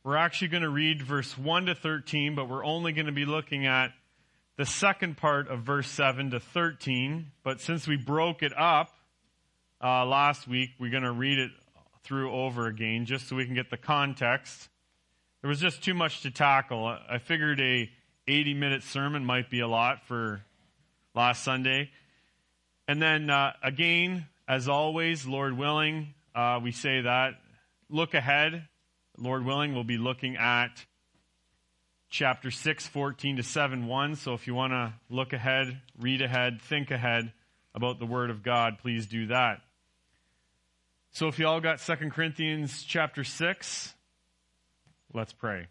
We're actually going to read verse 1 to 13, but we're only going to be looking at the second part of verse 7 to 13. But since we broke it up last week, we're going to read it through over again just so we can get the context. There was just too much to tackle. I figured a 80-minute sermon might be a lot for last Sunday. And then again, as always, Lord willing, we say that. Look ahead. Lord willing, we'll be looking at chapter 6, 14 to 7, 1. So if you want to look ahead, read ahead, think ahead about the Word of God, please do that. So if you all got 2 Corinthians chapter 6, let's pray.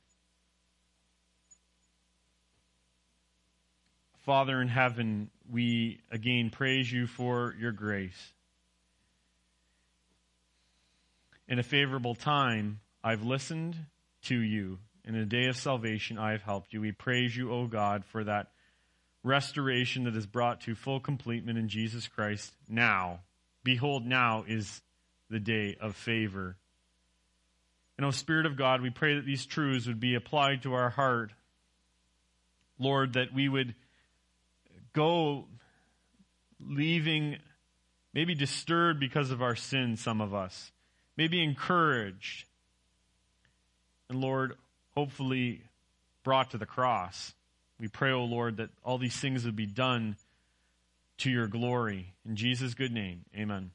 Father in heaven, we again praise you for your grace. In a favorable time, I've listened to you. In a day of salvation, I have helped you. We praise you, O God, for that restoration that is brought to full completement in Jesus Christ now. Behold, now is the day of favor. And, O Spirit of God, we pray that these truths would be applied to our heart. Lord, that we would go leaving maybe disturbed because of our sin, some of us. Maybe encouraged. And Lord, hopefully brought to the cross. We pray, O Lord, that all these things would be done to your glory. In Jesus' good name, amen.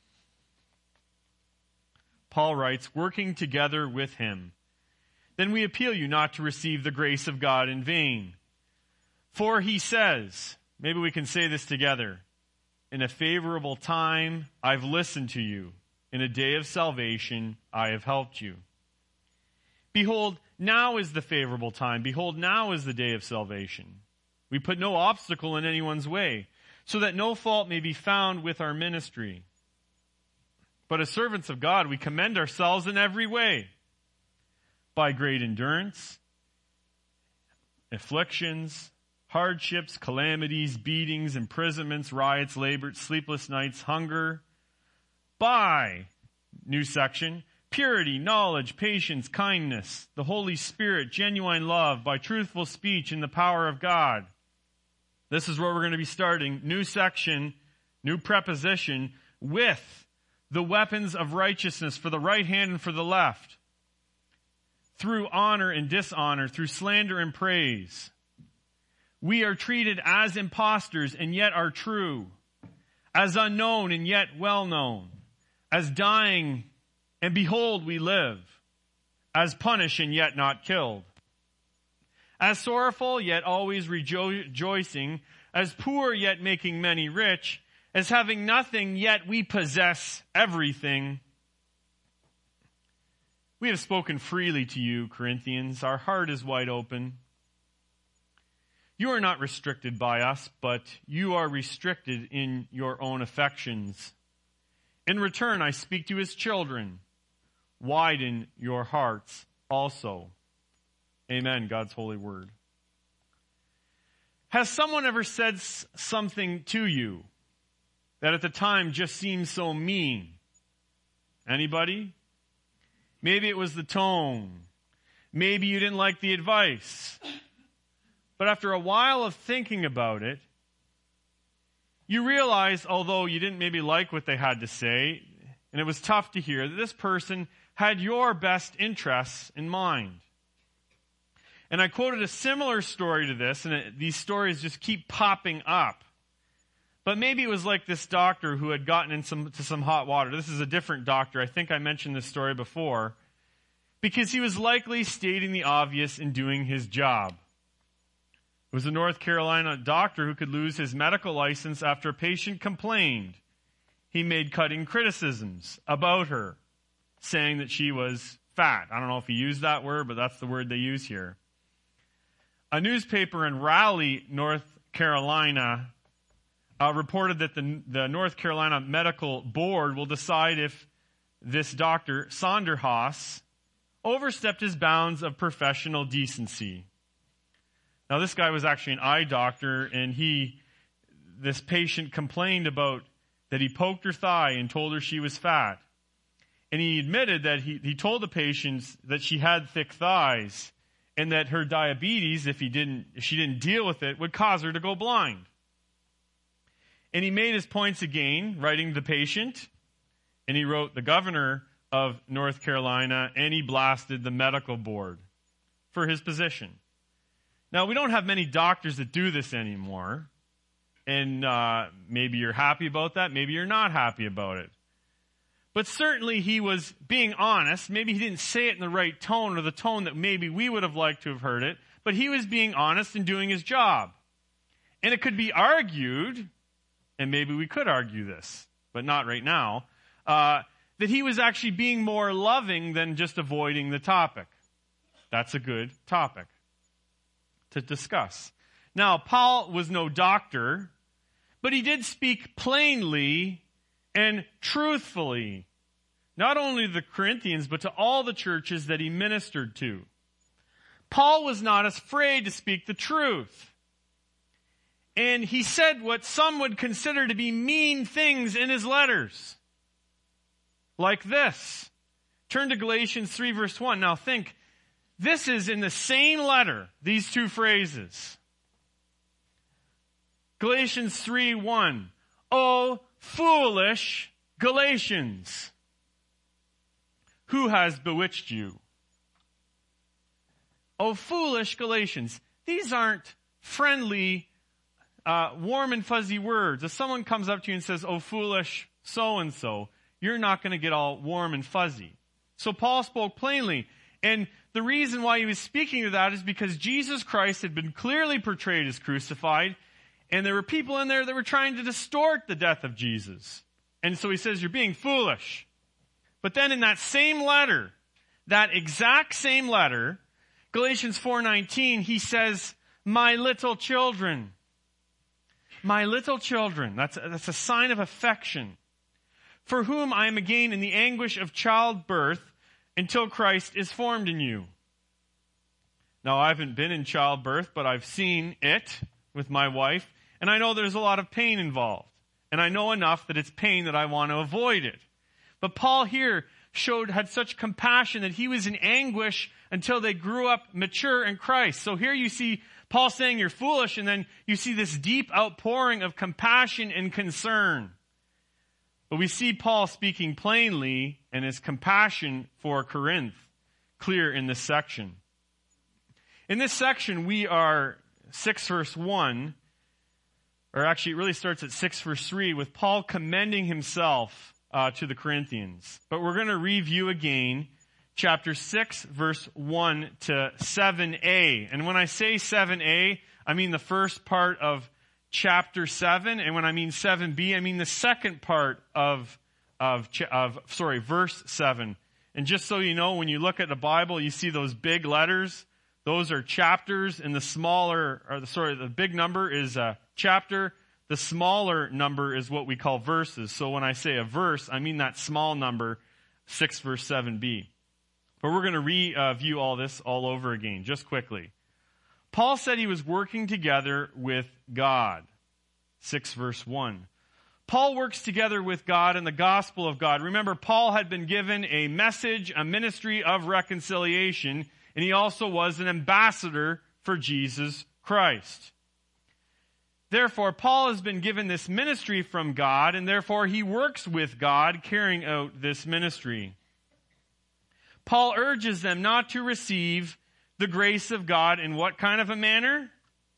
Paul writes, working together with him. Then we appeal you not to receive the grace of God in vain. For he says, maybe we can say this together, in a favorable time, I've listened to you. In a day of salvation, I have helped you. Behold, now is the favorable time. Behold, now is the day of salvation. We put no obstacle in anyone's way, so that no fault may be found with our ministry. But as servants of God, we commend ourselves in every way, by great endurance, afflictions, hardships, calamities, beatings, imprisonments, riots, labor, sleepless nights, hunger, by, new section, purity, knowledge, patience, kindness, the Holy Spirit, genuine love, by truthful speech and the power of God. This is where we're going to be starting. New section, new preposition, with the weapons of righteousness for the right hand and for the left. Through honor and dishonor, through slander and praise. We are treated as impostors and yet are true. As unknown and yet well known. As dying, and behold, we live. As punished, and yet not killed. As sorrowful, yet always rejoicing. As poor, yet making many rich. As having nothing, yet we possess everything. We have spoken freely to you, Corinthians. Our heart is wide open. You are not restricted by us, but you are restricted in your own affections. In return, I speak to you as children. Widen your hearts also. Amen, God's holy word. Has someone ever said something to you that at the time just seemed so mean? Anybody? Maybe it was the tone. Maybe you didn't like the advice. But after a while of thinking about it, you realize, although you didn't maybe like what they had to say, and it was tough to hear, that this person had your best interests in mind. And I quoted a similar story to this, and these stories just keep popping up. But maybe it was like this doctor who had gotten into some hot water. This is a different doctor. I think I mentioned this story before. Because he was likely stating the obvious in doing his job. It was a North Carolina doctor who could lose his medical license after a patient complained. He made cutting criticisms about her, saying that she was fat. I don't know if he used that word, but that's the word they use here. A newspaper in Raleigh, North Carolina, reported that the North Carolina Medical Board will decide if this doctor, Sonderhaus, overstepped his bounds of professional decency. Now, this guy was actually an eye doctor, and this patient complained about that he poked her thigh and told her she was fat. And he admitted that he told the patients that she had thick thighs and that her diabetes, if she didn't deal with it, would cause her to go blind. And he made his points again, writing to the patient, and he wrote the governor of North Carolina, and he blasted the medical board for his position. Now, we don't have many doctors that do this anymore, and maybe you're happy about that, maybe you're not happy about it. But certainly he was being honest. Maybe he didn't say it in the right tone or the tone that maybe we would have liked to have heard it, but he was being honest and doing his job. And it could be argued, and maybe we could argue this, but not right now, that he was actually being more loving than just avoiding the topic. That's a good topic to discuss. Now, Paul was no doctor, but he did speak plainly and truthfully, not only to the Corinthians, but to all the churches that he ministered to. Paul was not afraid to speak the truth. And he said what some would consider to be mean things in his letters. Like this. Turn to Galatians 3 verse 1. Now think, this is in the same letter, these two phrases. Galatians 3:1. Oh, foolish Galatians, who has bewitched you? Oh, foolish Galatians. These aren't friendly, warm and fuzzy words. If someone comes up to you and says, oh, foolish so-and-so, you're not going to get all warm and fuzzy. So Paul spoke plainly. And the reason why he was speaking to that is because Jesus Christ had been clearly portrayed as crucified, and there were people in there that were trying to distort the death of Jesus. And so he says, you're being foolish. But then in that same letter, that exact same letter, Galatians 4:19, he says, my little children. My little children. That's a sign of affection. For whom I am again in the anguish of childbirth until Christ is formed in you. Now, I haven't been in childbirth, but I've seen it with my wife, and I know there's a lot of pain involved. And I know enough that it's pain that I want to avoid it. But Paul here had such compassion that he was in anguish until they grew up mature in Christ. So here you see Paul saying you're foolish, and then you see this deep outpouring of compassion and concern. But we see Paul speaking plainly and his compassion for Corinth clear in this section. In this section, we are 6 verse 1, or actually it really starts at 6 verse 3, with Paul commending himself to the Corinthians. But we're going to review again chapter 6 verse 1 to 7a. And when I say 7a, I mean the first part of chapter 7, and when I mean 7b, I mean the second part of verse 7. And just so you know, when you look at the Bible, you see those big letters. Those are chapters, and the big number is a chapter. The smaller number is what we call verses. So when I say a verse, I mean that small number, 6 verse 7b. But we're going to review all this all over again, just quickly. Paul said he was working together with God. 6 verse 1. Paul works together with God in the gospel of God. Remember, Paul had been given a message, a ministry of reconciliation, and he also was an ambassador for Jesus Christ. Therefore, Paul has been given this ministry from God, and therefore he works with God carrying out this ministry. Paul urges them not to receive the grace of God in what kind of a manner?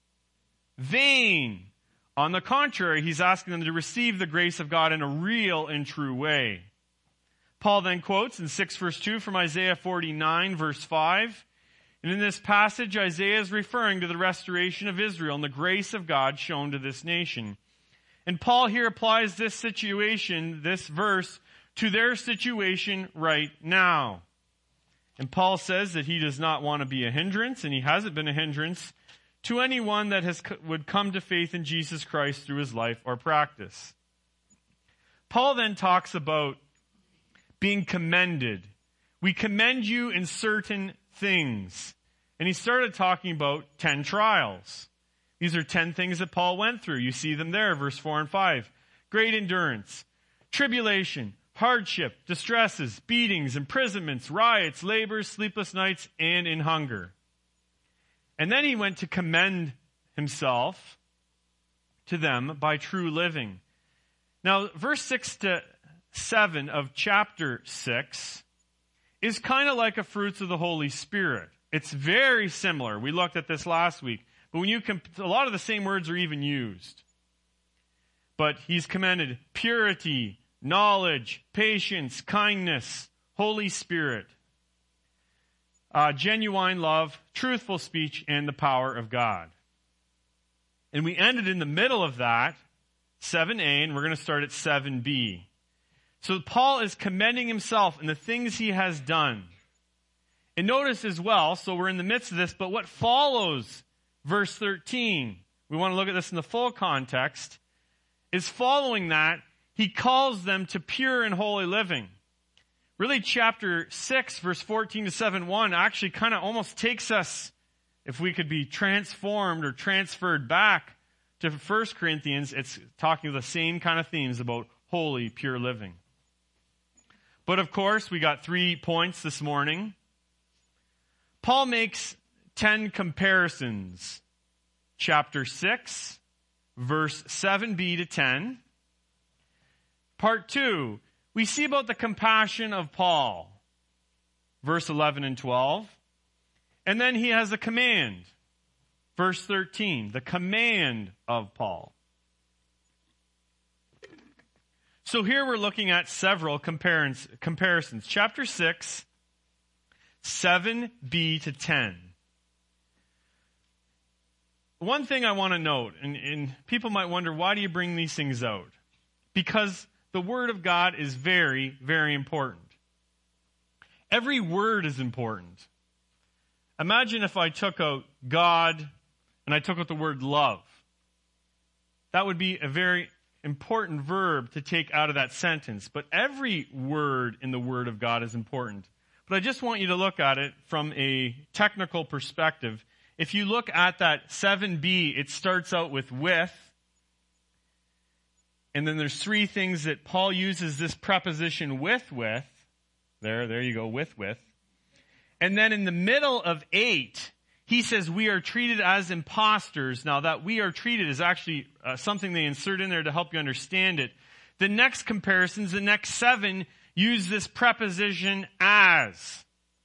Vain. On the contrary, he's asking them to receive the grace of God in a real and true way. Paul then quotes in 6 verse 2 from Isaiah 49 verse 5. And in this passage, Isaiah is referring to the restoration of Israel and the grace of God shown to this nation. And Paul here applies this situation, this verse, to their situation right now. And Paul says that he does not want to be a hindrance, and he hasn't been a hindrance, to anyone that would come to faith in Jesus Christ through his life or practice. Paul then talks about being commended. We commend you in certain things. And he started talking about 10 trials. These are 10 things that Paul went through. You see them there, verse 4 and 5. Great endurance, tribulation, hardship, distresses, beatings, imprisonments, riots, labors, sleepless nights, and in hunger. And then he went to commend himself to them by true living. Now, verse 6 to 7 of chapter 6 is kind of like a fruits of the Holy Spirit. It's very similar. We looked at this last week. But when a lot of the same words are even used. But he's commended purity, knowledge, patience, kindness, Holy Spirit, genuine love, truthful speech, and the power of God. And we ended in the middle of that, 7a, and we're going to start at 7b. So Paul is commending himself and the things he has done. And notice as well, so we're in the midst of this, but what follows verse 13, we want to look at this in the full context, is following that, he calls them to pure and holy living. Really, chapter 6, verse 14 to 7:1 actually kind of almost takes us, if we could be transformed or transferred back to 1 Corinthians, it's talking the same kind of themes about holy, pure living. But of course, we got 3 points this morning. Paul makes 10 comparisons. Chapter 6, verse 7b to 10. Part 2, we see about the compassion of Paul. Verse 11 and 12. And then he has a command. Verse 13, the command of Paul. So here we're looking at several comparisons. Chapter 6, 7b to 10. One thing I want to note, and people might wonder, why do you bring these things out? Because the Word of God is very, very important. Every word is important. Imagine if I took out God and I took out the word love. That would be a very important verb to take out of that sentence. But every word in the Word of God is important. But I just want you to look at it from a technical perspective. If you look at that 7b, it starts out with. And then there's 3 things that Paul uses this preposition with. There you go, with. And then in the middle of 8, he says we are treated as impostors. Now that we are treated is actually something they insert in there to help you understand it. The next comparisons, the next 7, use this preposition as.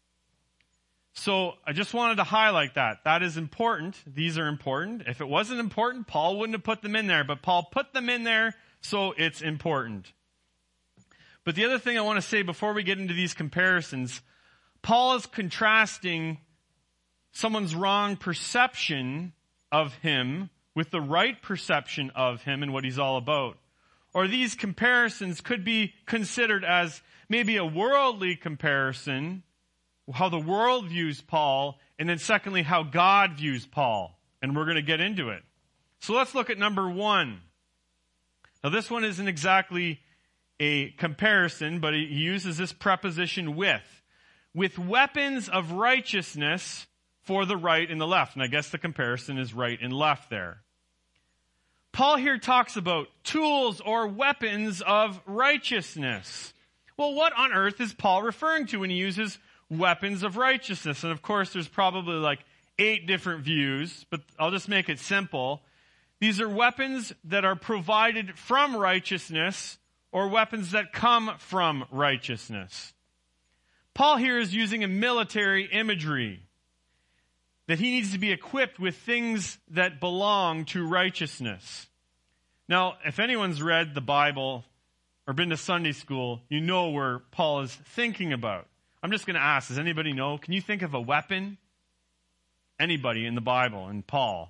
So I just wanted to highlight that. That is important. These are important. If it wasn't important, Paul wouldn't have put them in there. But Paul put them in there, so it's important. But the other thing I want to say before we get into these comparisons, Paul is contrasting someone's wrong perception of him with the right perception of him and what he's all about. Or these comparisons could be considered as maybe a worldly comparison, how the world views Paul, and then secondly, how God views Paul. And we're going to get into it. So let's look at number 1. Now this one isn't exactly a comparison, but he uses this preposition with. With weapons of righteousness for the right and the left. And I guess the comparison is right and left there. Paul here talks about tools or weapons of righteousness. Well, what on earth is Paul referring to when he uses weapons of righteousness? And of course, there's probably like 8 different views, but I'll just make it simple. These are weapons that are provided from righteousness or weapons that come from righteousness. Paul here is using a military imagery that he needs to be equipped with things that belong to righteousness. Now, if anyone's read the Bible or been to Sunday school, you know where Paul is thinking about. I'm just going to ask, does anybody know? Can you think of a weapon? Anybody in the Bible and Paul?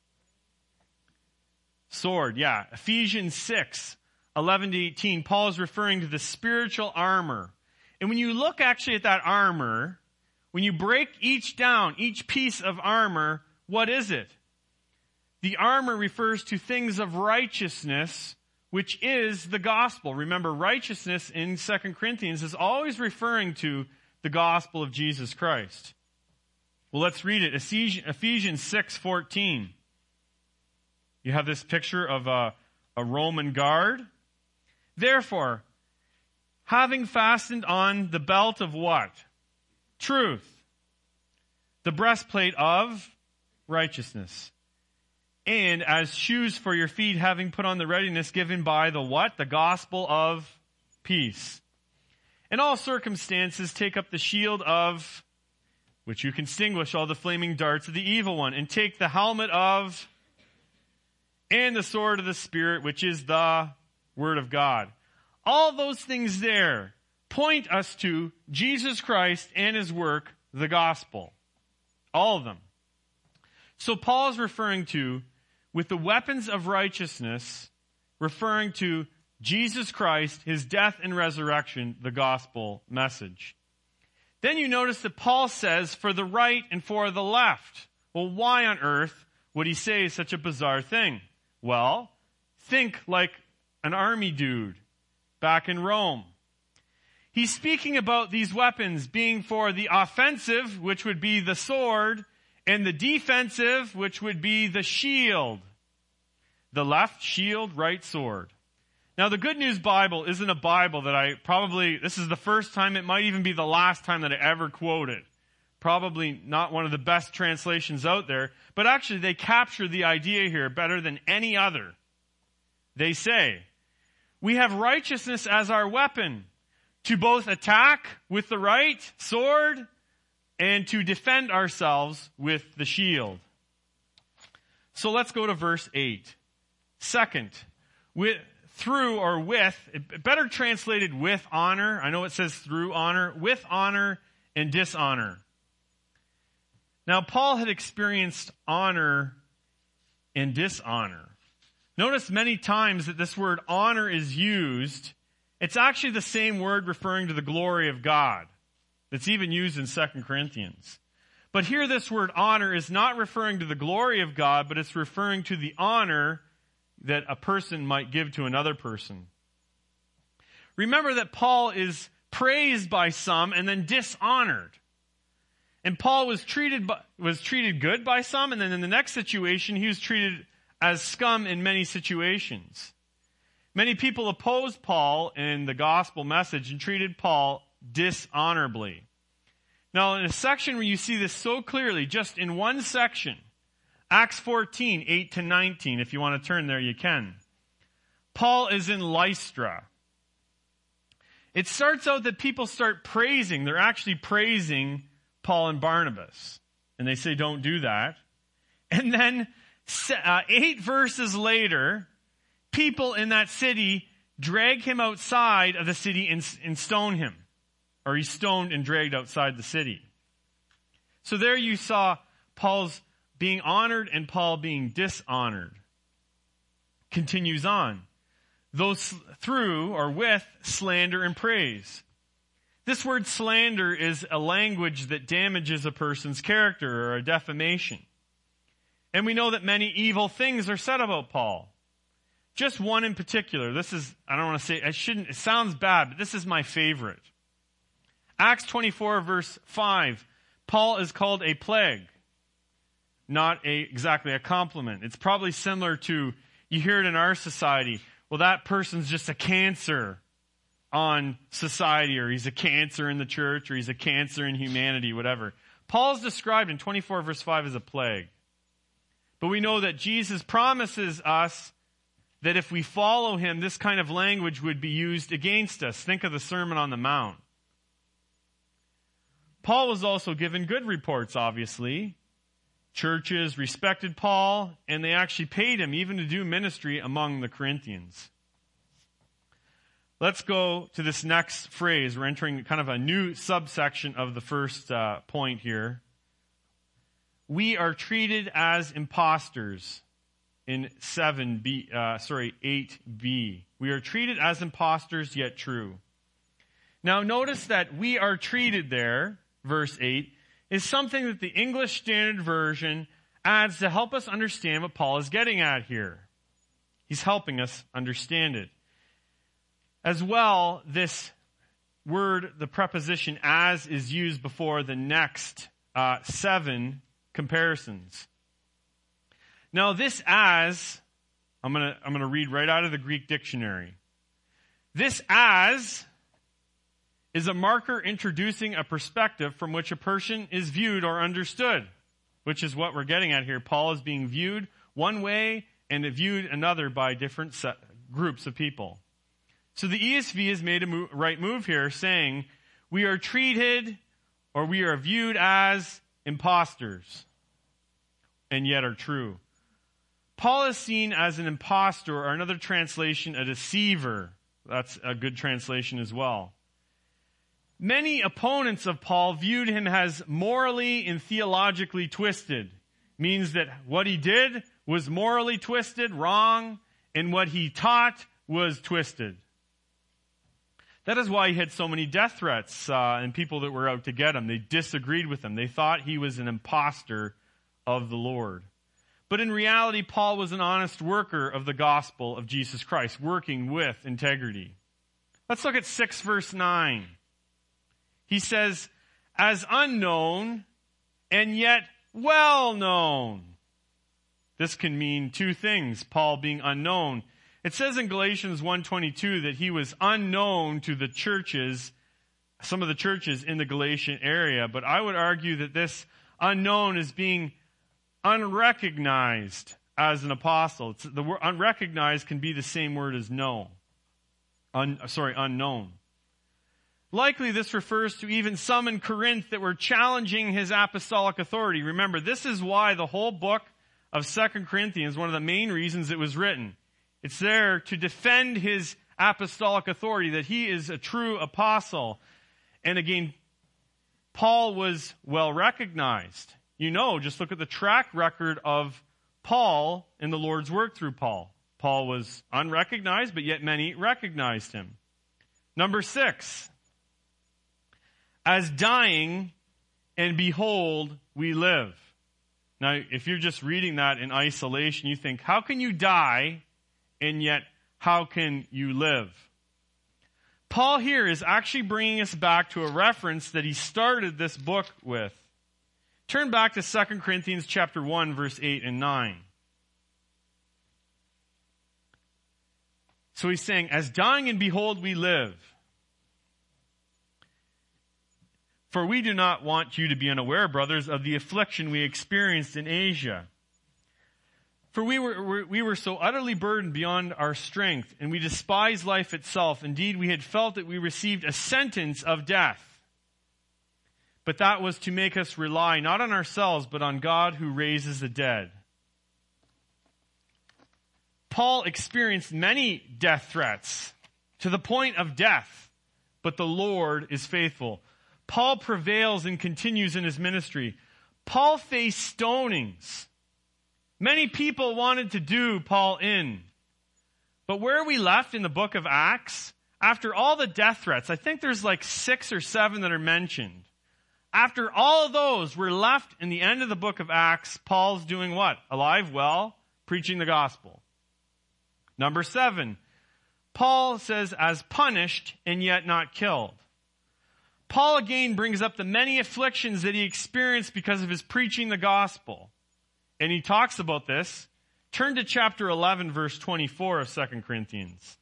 Sword, yeah. Ephesians 6, 11 to 18, Paul is referring to the spiritual armor. And when you look actually at that armor, when you break each piece of armor, what is it? The armor refers to things of righteousness, which is the gospel. Remember, righteousness in 2 Corinthians is always referring to the gospel of Jesus Christ. Well, let's read it. Ephesians 6:14. You have this picture of a Roman guard. Therefore, Having fastened on the belt of what? Truth. The breastplate of righteousness. And as shoes for your feet, having put on the readiness given by the what? The gospel of peace. In all circumstances, take up the shield of which you can extinguish all the flaming darts of the evil one, and take the helmet of and the sword of the Spirit, which is the Word of God. All those things there point us to Jesus Christ and His work, the gospel. All of them. So Paul is referring to, with the weapons of righteousness, referring to Jesus Christ, His death and resurrection, the gospel message. Then you notice that Paul says, for the right and for the left. Well, why on earth would he say such a bizarre thing? Well, think like an army dude back in Rome. He's speaking about these weapons being for the offensive, which would be the sword, and the defensive, which would be the shield. The left shield, right sword. Now, the Good News Bible isn't a Bible that this is the first time, it might even be the last time that I ever quote it. Probably not one of the best translations out there, but actually they capture the idea here better than any other. They say, we have righteousness as our weapon to both attack with the right sword and to defend ourselves with the shield. So let's go to verse 8. Second, through or with, better translated with honor. I know it says through honor, with honor and dishonor. Now, Paul had experienced honor and dishonor. Notice many times that this word honor is used. It's actually the same word referring to the glory of God that's even used in 2 Corinthians. But here this word honor is not referring to the glory of God, but it's referring to the honor that a person might give to another person. Remember that Paul is praised by some and then dishonored. And Paul was treated good by some, and then in the next situation, he was treated as scum in many situations. Many people opposed Paul in the gospel message and treated Paul dishonorably. Now, in a section where you see this so clearly, just in one section, Acts 14, 8 to 19, if you want to turn there, you can. Paul is in Lystra. It starts out that people start praising. They're actually praising Paul and Barnabas. And they say, don't do that. And then 8 verses later, people in that city drag him outside of the city and stone him. Or he's stoned and dragged outside the city. So there you saw Paul's being honored and Paul being dishonored. Continues on. Those through or with slander and praise. This word slander is a language that damages a person's character or a defamation. And we know that many evil things are said about Paul. Just one in particular. This is, I don't want to say, it sounds bad, but this is my favorite. Acts 24 verse 5. Paul is called a plague. Not exactly a compliment. It's probably similar to, you hear it in our society, well, that person's just a cancer on society, or he's a cancer in the church, or he's a cancer in humanity, whatever. Paul's described in 24 verse 5 as a plague. But we know that Jesus promises us that if we follow him, this kind of language would be used against us. Think of the Sermon on the Mount. Paul was also given good reports, obviously. Churches respected Paul, and they actually paid him even to do ministry among the Corinthians. Let's go to this next phrase. We're entering kind of a new subsection of the first point here. We are treated as impostors in 8b. We are treated as impostors, yet true. Now notice that we are treated there, verse 8, is something that the English Standard Version adds to help us understand what Paul is getting at here. He's helping us understand it. As well, this word, the preposition as, is used before the next 7 comparisons. Now this as, I'm going to read right out of the Greek dictionary. This as is a marker introducing a perspective from which a person is viewed or understood, which is what we're getting at here. Paul is being viewed one way and viewed another by different groups of people. So the ESV has made a right move here, saying we are treated or we are viewed as imposters and yet are true. Paul is seen as an impostor, or another translation, a deceiver. That's a good translation as well. Many opponents of Paul viewed him as morally and theologically twisted. Means that what he did was morally twisted, wrong, and what he taught was twisted. That is why he had so many death threats and people that were out to get him. They disagreed with him. They thought he was an impostor of the Lord. But in reality, Paul was an honest worker of the gospel of Jesus Christ, working with integrity. Let's look at 6 verse 9. He says, as unknown and yet well known. This can mean two things, Paul being unknown. It says in Galatians 1:22 that he was unknown to the churches, some of the churches in the Galatian area, but I would argue that this unknown is being unrecognized as an apostle. The word unrecognized can be the same word as unknown. Likely this refers to even some in Corinth that were challenging his apostolic authority. Remember, this is why the whole book of 2 Corinthians, one of the main reasons it was written. It's there to defend his apostolic authority, that he is a true apostle. And again, Paul was well recognized. You know, just look at the track record of Paul in the Lord's work through Paul. Paul was unrecognized, but yet many recognized him. Number 6. As dying, and behold, we live. Now, if you're just reading that in isolation, you think, how can you die, and yet how can you live? Paul here is actually bringing us back to a reference that he started this book with. Turn back to 2 Corinthians chapter 1, verse 8 and 9. So he's saying, as dying and behold we live. For we do not want you to be unaware, brothers, of the affliction we experienced in Asia. For we were so utterly burdened beyond our strength, and we despised life itself. Indeed, we had felt that we received a sentence of death. But that was to make us rely not on ourselves, but on God who raises the dead. Paul experienced many death threats to the point of death, but the Lord is faithful. Paul prevails and continues in his ministry. Paul faced stonings. Many people wanted to do Paul in. But where are we left in the book of Acts? After all the death threats, I think there's like 6 or 7 that are mentioned. After all of those, we're left in the end of the book of Acts. Paul's doing what? Alive, well, preaching the gospel. Number 7, Paul says, as punished and yet not killed. Paul again brings up the many afflictions that he experienced because of his preaching the gospel. And he talks about this. Turn to chapter 11, verse 24 of 2 Corinthians.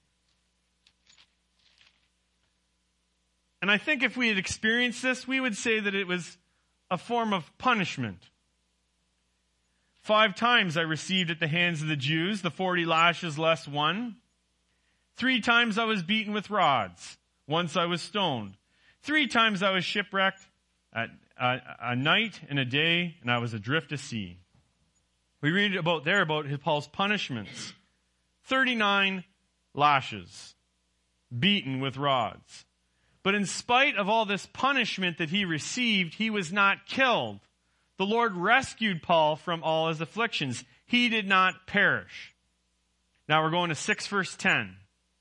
And I think if we had experienced this, we would say that it was a form of punishment. 5 times I received at the hands of the Jews the 40 lashes less 1. 3 times I was beaten with rods. Once I was stoned. 3 times I was shipwrecked, a night and a day, and I was adrift to sea. We read about Paul's punishments. 39 lashes, beaten with rods. But in spite of all this punishment that he received, he was not killed. The Lord rescued Paul from all his afflictions. He did not perish. Now we're going to 6 verse 10.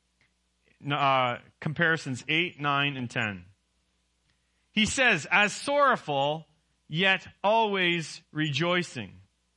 Comparisons 8, 9, and 10. He says, as sorrowful, yet always rejoicing.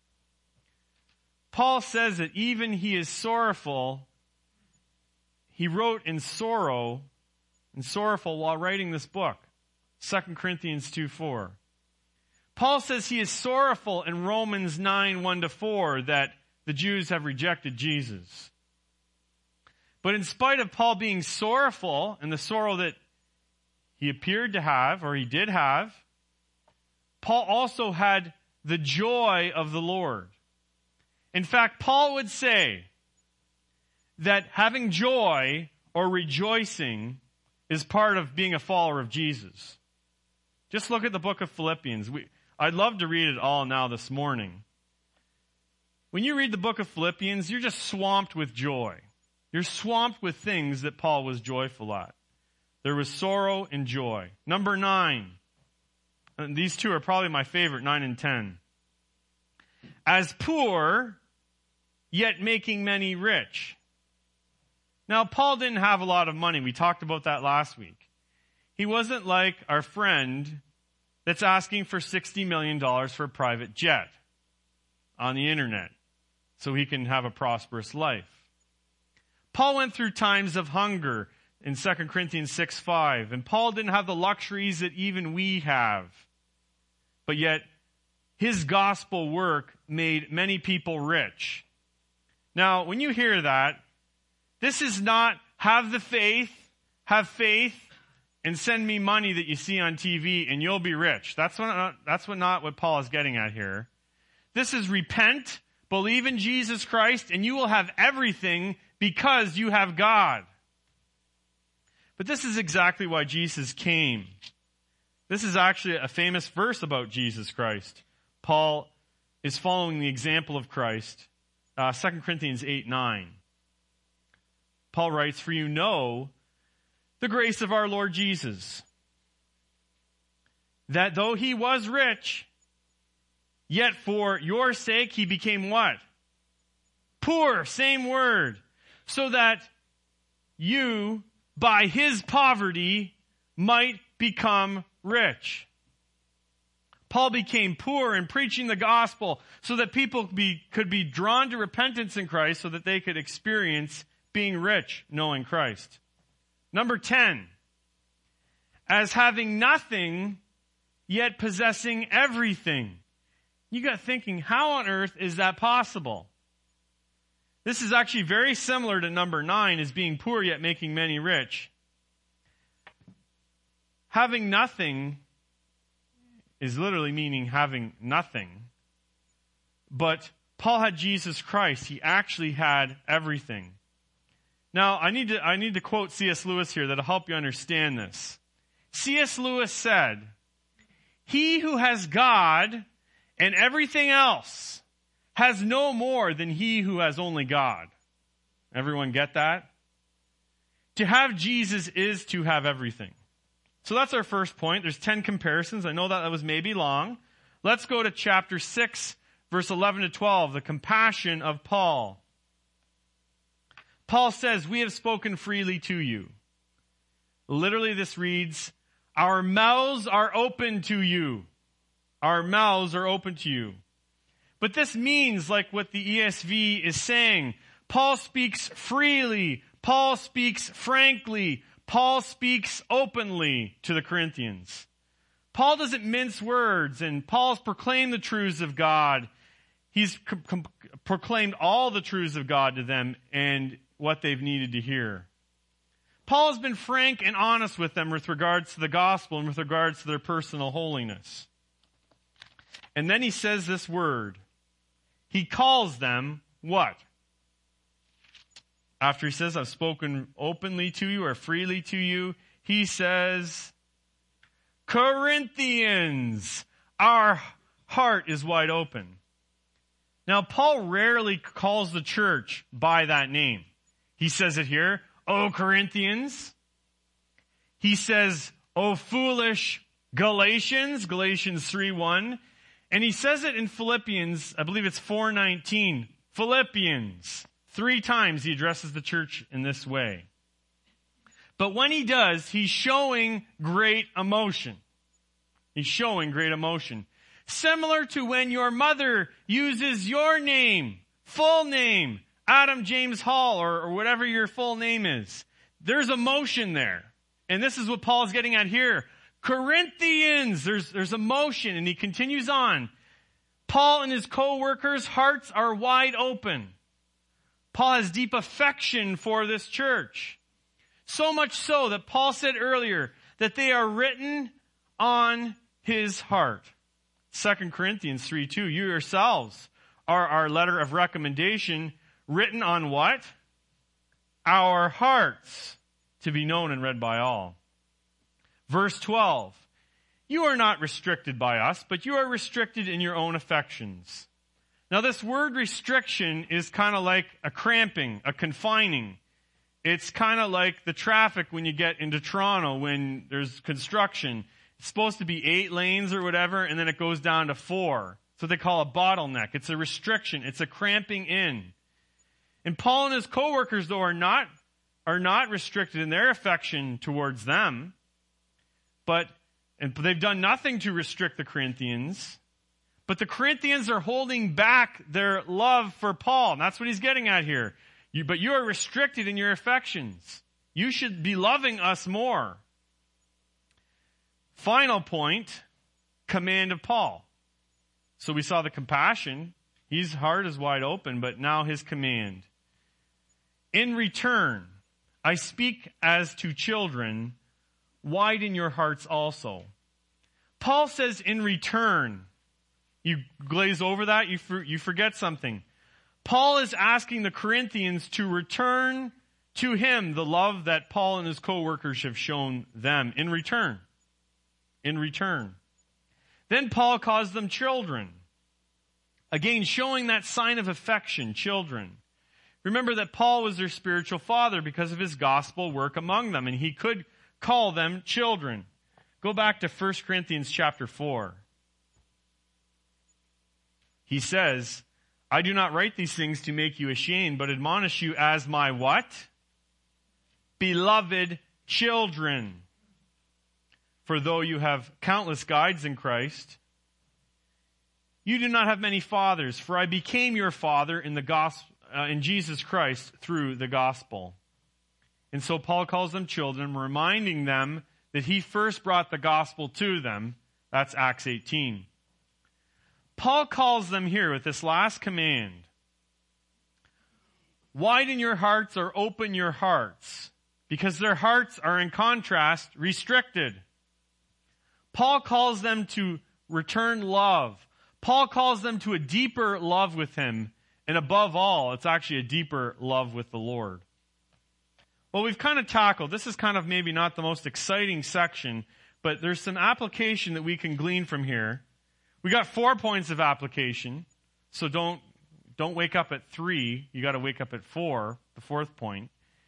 Paul says that even he is sorrowful. He wrote in sorrow and sorrowful while writing this book. 2 Corinthians 2:4. Paul says he is sorrowful in Romans 9, 1-4, that the Jews have rejected Jesus. But in spite of Paul being sorrowful and the sorrow that he appeared to have, or he did have, Paul also had the joy of the Lord. In fact, Paul would say that having joy or rejoicing is part of being a follower of Jesus. Just look at the book of Philippians. I'd love to read it all now this morning. When you read the book of Philippians, you're just swamped with joy. You're swamped with things that Paul was joyful at. There was sorrow and joy. Number 9. And these two are probably my favorite, 9 and 10. As poor, yet making many rich. Now, Paul didn't have a lot of money. We talked about that last week. He wasn't like our friend that's asking for $60 million for a private jet on the internet so he can have a prosperous life. Paul went through times of hunger in 2 Corinthians 6:5, and Paul didn't have the luxuries that even we have. But yet, his gospel work made many people rich. Now, when you hear that, this is not have faith, and send me money that you see on TV and you'll be rich. That's not what Paul is getting at here. This is repent, believe in Jesus Christ, and you will have everything because you have God. But this is exactly why Jesus came. This is actually a famous verse about Jesus Christ. Paul is following the example of Christ. 2 Corinthians 8:9. Paul writes, "For you know the grace of our Lord Jesus, that though he was rich, yet for your sake he became" what? Poor, same word. "So that you, by his poverty, might become rich." Paul became poor in preaching the gospel so that people could be drawn to repentance in Christ so that they could experience being rich, knowing Christ. Number 10, as having nothing, yet possessing everything. You got thinking, how on earth is that possible? This is actually very similar to number 9, as being poor yet making many rich. Having nothing is literally meaning having nothing. But Paul had Jesus Christ. He actually had everything. Now, I need to quote C.S. Lewis here that'll help you understand this. C.S. Lewis said, "He who has God and everything else has no more than he who has only God." Everyone get that? To have Jesus is to have everything. So that's our first point. There's 10 comparisons. I know that was maybe long. Let's go to chapter 6, verse 11 to 12, the compassion of Paul. Paul says, "We have spoken freely to you." Literally this reads, "Our mouths are open to you." Our mouths are open to you. But this means, like what the ESV is saying, Paul speaks freely. Paul speaks frankly. Paul speaks openly to the Corinthians. Paul doesn't mince words, and Paul's proclaimed the truths of God. He's proclaimed all the truths of God to them and what they've needed to hear. Paul has been frank and honest with them with regards to the gospel and with regards to their personal holiness. And then he says this word. He calls them what? After he says, "I've spoken openly to you or freely to you," he says, "Corinthians, our heart is wide open." Now, Paul rarely calls the church by that name. He says it here, "O Corinthians." He says, "O foolish Galatians," Galatians 3:1. And he says it in Philippians, I believe it's 4:19. Philippians. 3 times he addresses the church in this way. But when he does, he's showing great emotion. He's showing great emotion. Similar to when your mother uses your name, full name, Adam James Hall, or whatever your full name is. There's emotion there. And this is what Paul's getting at here. Corinthians, there's emotion, and he continues on. Paul and his co-workers' hearts are wide open. Paul has deep affection for this church. So much so that Paul said earlier that they are written on his heart. 2 Corinthians 3:2, you yourselves are our letter of recommendation, written on what? Our hearts, to be known and read by all. Verse 12, you are not restricted by us, but you are restricted in your own affections. Now this word restriction is kind of like a cramping, a confining. It's kind of like the traffic when you get into Toronto when there's construction. It's supposed to be 8 lanes or whatever, and then it goes down to 4. It's what they call a bottleneck. It's a restriction. It's a cramping in. And Paul and his co-workers, though, are not restricted in their affection towards them. And they've done nothing to restrict the Corinthians. But the Corinthians are holding back their love for Paul. And that's what he's getting at here. But you are restricted in your affections. You should be loving us more. Final point, command of Paul. So we saw the compassion. His heart is wide open, but now his command. In return, I speak as to children, widen your hearts also. Paul says in return. You glaze over that, you forget something. Paul is asking the Corinthians to return to him the love that Paul and his co-workers have shown them in return. In return. Then Paul calls them children. Again, showing that sign of affection, children. Remember that Paul was their spiritual father because of his gospel work among them, and he could call them children. Go back to 1 Corinthians chapter 4. He says, I do not write these things to make you ashamed, but admonish you as my what? Beloved children. For though you have countless guides in Christ, you do not have many fathers, for I became your father in the gospel, in Jesus Christ through the gospel. And so Paul calls them children, reminding them that he first brought the gospel to them. That's Acts 18. Paul calls them here with this last command. Widen your hearts or open your hearts, because their hearts are in contrast restricted. Paul calls them to return love. Paul calls them to a deeper love with him. And above all, it's actually a deeper love with the Lord. Well, we've kind of tackled, this is kind of maybe not the most exciting section, but there's some application that we can glean from here. We got 4 points of application, so don't wake up at 3. You got to wake up at 4, the 4th point.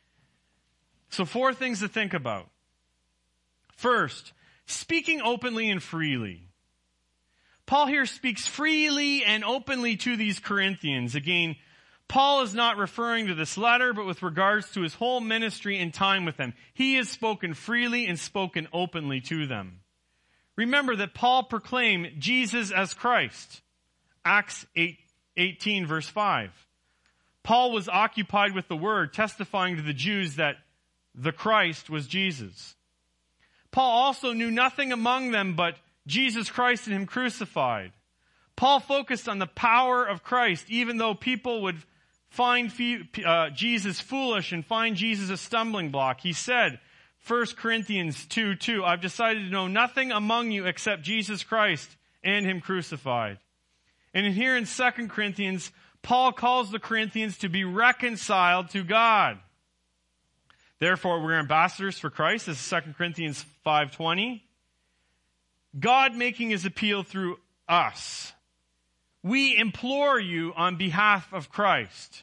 So 4 things to think about. First, speaking openly and freely. Paul here speaks freely and openly to these Corinthians. Again, Paul is not referring to this letter, but with regards to his whole ministry and time with them. He has spoken freely and spoken openly to them. Remember that Paul proclaimed Jesus as Christ. Acts 18 verse 5. Paul was occupied with the word, testifying to the Jews that the Christ was Jesus. Paul also knew nothing among them but Jesus Christ and him crucified. Paul focused on the power of Christ, even though people would find Jesus foolish and find Jesus a stumbling block. He said, 1 Corinthians 2:2, I've decided to know nothing among you except Jesus Christ and him crucified. And here in 2 Corinthians, Paul calls the Corinthians to be reconciled to God. Therefore, we're ambassadors for Christ. This is 2 Corinthians 5:20. God making his appeal through us. We implore you on behalf of Christ.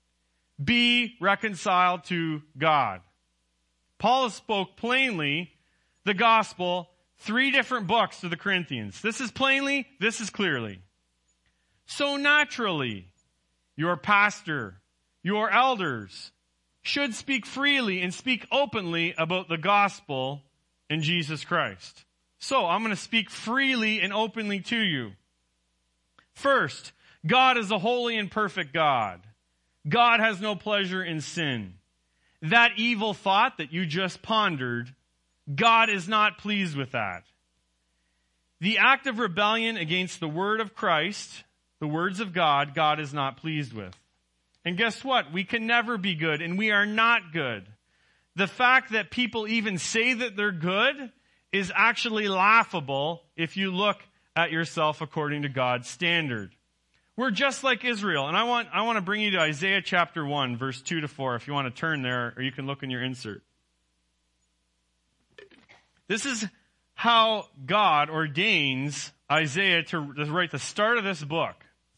Be reconciled to God. Paul spoke plainly the gospel, 3 different books to the Corinthians. This is plainly, this is clearly. So naturally, your pastor, your elders should speak freely and speak openly about the gospel in Jesus Christ. So I'm going to speak freely and openly to you. First, God is a holy and perfect God. God has no pleasure in sin. That evil thought that you just pondered, God is not pleased with that. The act of rebellion against the word of Christ, the words of God, God is not pleased with. And guess what? We can never be good, and we are not good. the fact that people even say that they're good is actually laughable if you look at yourself according to God's standard. We're just like Israel. And I want to bring you to Isaiah chapter 1, verse 2 to 4, if you want to turn there, or you can look in your insert. This is how God ordains Isaiah to write the start of this book.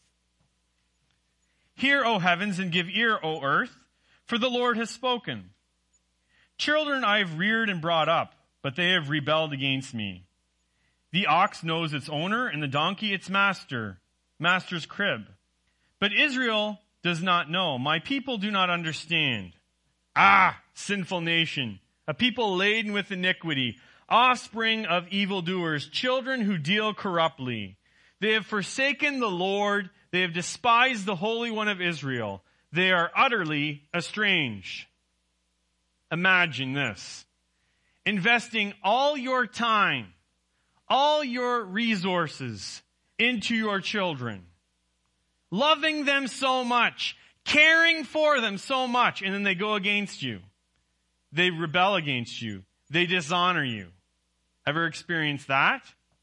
Hear, O heavens, and give ear, O earth, for the Lord has spoken. Children I have reared and brought up, but they have rebelled against me. The ox knows its owner, and the donkey its master's crib. But Israel does not know. My people do not understand. Ah, sinful nation, a people laden with iniquity, offspring of evildoers, children who deal corruptly. They have forsaken the Lord. They have despised the Holy One of Israel. They are utterly estranged. Imagine this. Investing all your time, all your resources into your children, loving them so much, caring for them so much, and then they go against you. They rebel against you. They dishonor you. Ever experienced that?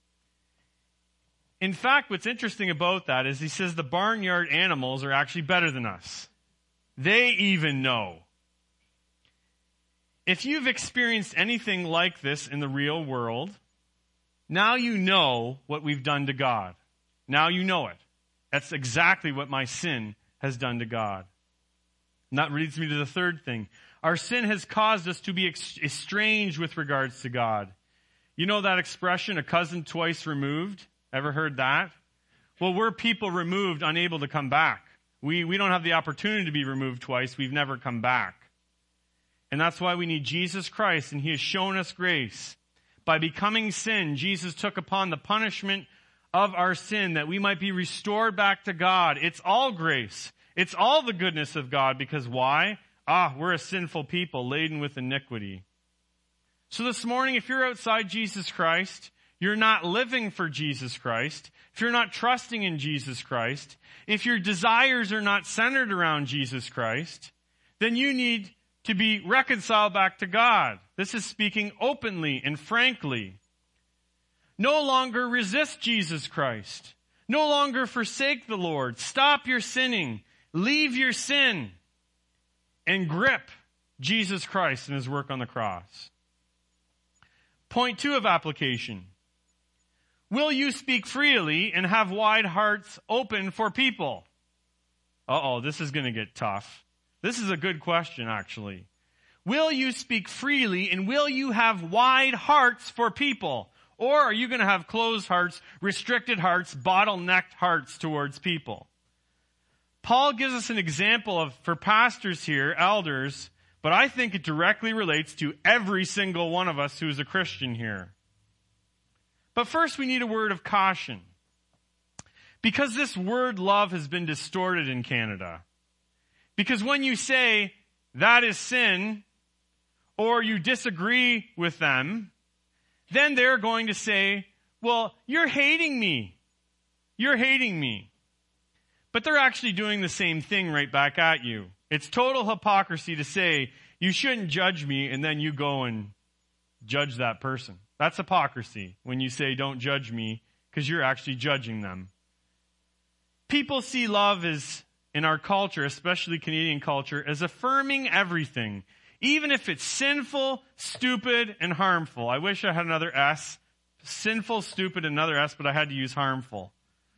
In fact, what's interesting about that is he says the barnyard animals are actually better than us. They even know. If you've experienced anything like this in the real world, now you know what we've done to God. Now you know it. That's exactly what my sin has done to God. And that leads me to the third thing. Our sin has caused us to be estranged with regards to God. You know that expression, a cousin twice removed? Ever heard that? Well, we're people removed, unable to come back. We don't have the opportunity to be removed twice. We've never come back. And that's why we need Jesus Christ, and he has shown us grace. By becoming sin, Jesus took upon the punishment of our sin that we might be restored back to God. It's all grace. It's all the goodness of God, because why? We're a sinful people laden with iniquity. So this morning, if you're outside Jesus Christ, you're not living for Jesus Christ, if you're not trusting in Jesus Christ, if your desires are not centered around Jesus Christ, then you need to be reconciled back to God. This is speaking openly and frankly. No longer resist Jesus Christ. No longer forsake the Lord. Stop your sinning. Leave your sin. And grip Jesus Christ and his work on the cross. Point 2 of application. Will you speak freely and have wide hearts open for people? This is going to get tough. This is a good question, actually. Will you speak freely and will you have wide hearts for people? Or are you going to have closed hearts, restricted hearts, bottlenecked hearts towards people? Paul gives us an example for pastors here, elders, but I think it directly relates to every single one of us who is a Christian here. But first we need a word of caution. Because this word love has been distorted in Canada. Because when you say, that is sin, or you disagree with them, then they're going to say, well, you're hating me. You're hating me. But they're actually doing the same thing right back at you. It's total hypocrisy to say, you shouldn't judge me, and then you go and judge that person. That's hypocrisy when you say, don't judge me, because you're actually judging them. People see love as, in our culture, especially Canadian culture, as affirming everything, even if it's sinful, stupid, and harmful. I wish I had another S. Sinful, stupid, another S, but I had to use harmful.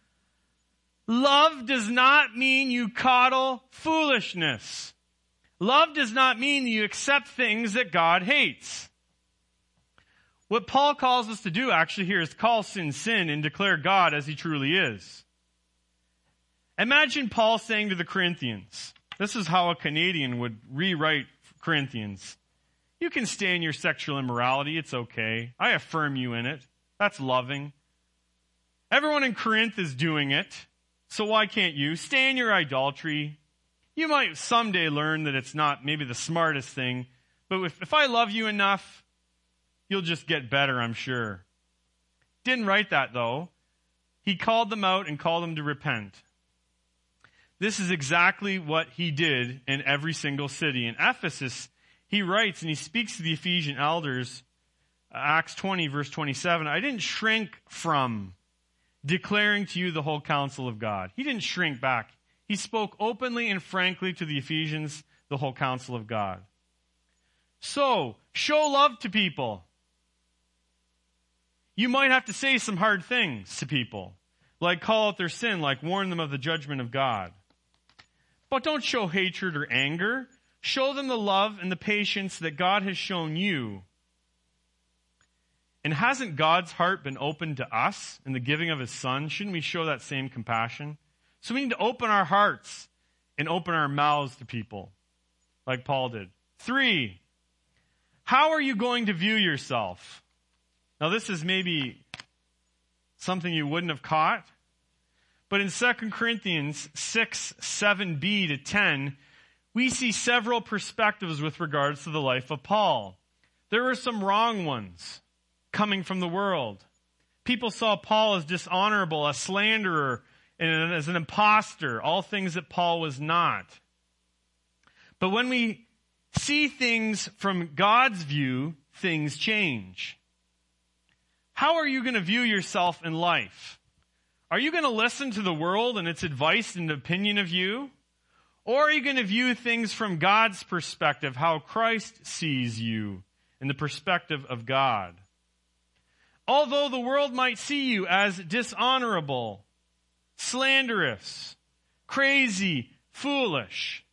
Love does not mean you coddle foolishness. Love does not mean that you accept things that God hates. What Paul calls us to do actually here is call sin sin and declare God as he truly is. Imagine Paul saying to the Corinthians, this is how a Canadian would rewrite Corinthians. You can stay in your sexual immorality. It's okay. I affirm you in it. That's loving. Everyone in Corinth is doing it. So why can't you? Stay in your idolatry. You might someday learn that it's not maybe the smartest thing. But if I love you enough, you'll just get better, I'm sure. Didn't write that though. He called them out and called them to repent. This is exactly what he did in every single city. In Ephesus, he writes and he speaks to the Ephesian elders, Acts 20, verse 27, I didn't shrink from declaring to you the whole counsel of God. He didn't shrink back. He spoke openly and frankly to the Ephesians, the whole counsel of God. So, show love to people. You might have to say some hard things to people, like call out their sin, like warn them of the judgment of God. But don't show hatred or anger. Show them the love and the patience that God has shown you. And hasn't God's heart been opened to us in the giving of his Son? Shouldn't we show that same compassion? So we need to open our hearts and open our mouths to people, like Paul did. 3, how are you going to view yourself? Now this is maybe something you wouldn't have caught, but in 2 Corinthians 6, 7b to 10, we see several perspectives with regards to the life of Paul. There were some wrong ones coming from the world. People saw Paul as dishonorable, a slanderer, and as an imposter, all things that Paul was not. But when we see things from God's view, things change. How are you going to view yourself in life? Are you going to listen to the world and its advice and opinion of you? Or are you going to view things from God's perspective, how Christ sees you in the perspective of God? Although the world might see you as dishonorable, slanderous, crazy, foolish,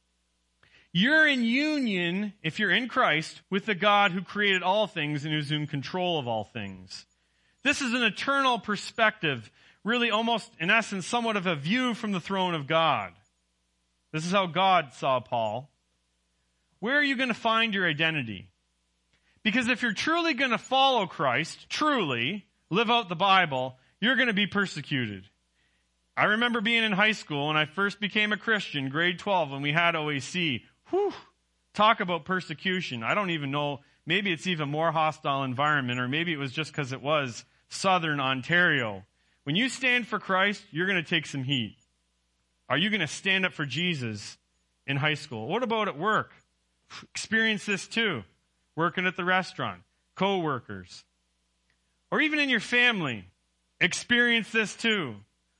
you're in union, if you're in Christ, with the God who created all things and who's in control of all things. This is an eternal perspective, really almost, in essence, somewhat of a view from the throne of God. This is how God saw Paul. Where are you going to find your identity? Because if you're truly going to follow Christ, truly live out the Bible, you're going to be persecuted. I remember being in high school when I first became a Christian, grade 12, when we had OAC. Whew, talk about persecution. I don't even know, maybe it's even more hostile environment, or maybe it was just because it was Southern Ontario. When you stand for Christ, you're going to take some heat. Are you going to stand up for Jesus in high school? What about at work? Experience this too. Working at the restaurant, co-workers, or even in your family, experience this too.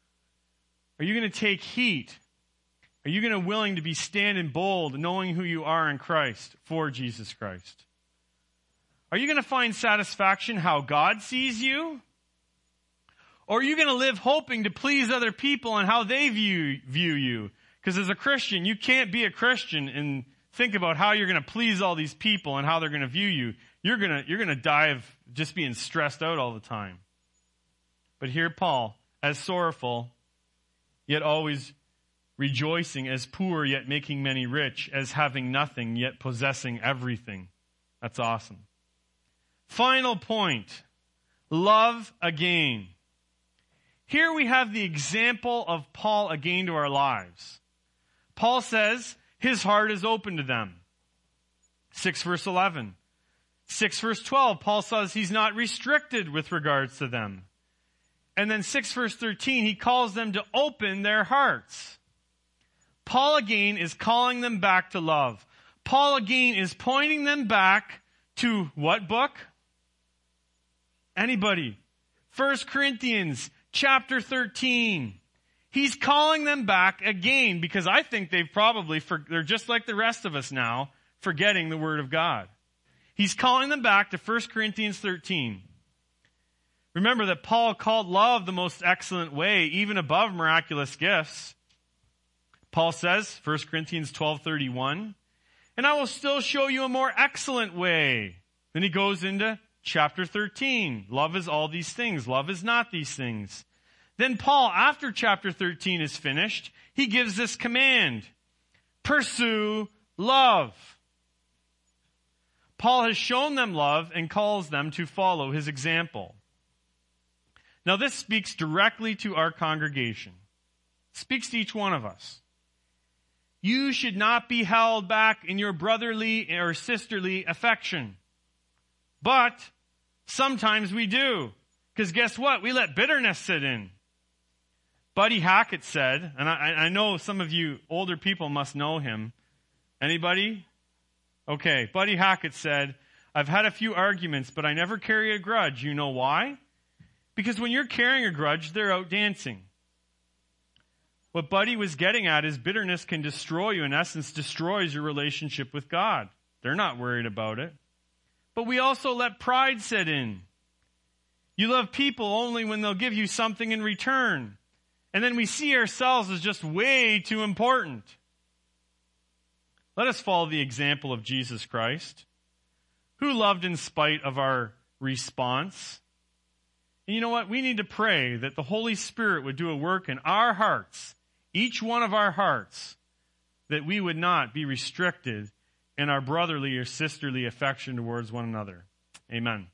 Are you going to take heat? Are you going to willing to be standing bold, knowing who you are in Christ for Jesus Christ? Are you going to find satisfaction how God sees you? Or are you going to live hoping to please other people and how they view you? Because as a Christian, you can't be a Christian and think about how you're going to please all these people and how they're going to view you. You're going to die of just being stressed out all the time. But here Paul, as sorrowful, yet always rejoicing, as poor, yet making many rich, as having nothing, yet possessing everything. That's awesome. Final point, love again. Here we have the example of Paul again to our lives. Paul says, his heart is open to them. 6 verse 11. 6 verse 12, Paul says he's not restricted with regards to them. And then 6 verse 13, he calls them to open their hearts. Paul again is calling them back to love. Paul again is pointing them back to what book? Anybody? 1 Corinthians chapter 13. He's calling them back again because I think they're just like the rest of us now, forgetting the Word of God. He's calling them back to 1 Corinthians 13. Remember that Paul called love the most excellent way, even above miraculous gifts. Paul says, 1 Corinthians 12:31, and I will still show you a more excellent way. Then he goes into chapter 13. Love is all these things. Love is not these things. Then Paul, after chapter 13 is finished, he gives this command. Pursue love. Paul has shown them love and calls them to follow his example. Now this speaks directly to our congregation. It speaks to each one of us. You should not be held back in your brotherly or sisterly affection. But sometimes we do. Because guess what? We let bitterness sit in. Buddy Hackett said, and I know some of you older people must know him. Anybody? Okay, Buddy Hackett said, I've had a few arguments, but I never carry a grudge. You know why? Because when you're carrying a grudge, they're out dancing. What Buddy was getting at is bitterness can destroy you, in essence, destroys your relationship with God. They're not worried about it. But we also let pride set in. You love people only when they'll give you something in return. And then we see ourselves as just way too important. Let us follow the example of Jesus Christ, who loved in spite of our response. And you know what? We need to pray that the Holy Spirit would do a work in our hearts, each one of our hearts, that we would not be restricted in our brotherly or sisterly affection towards one another. Amen.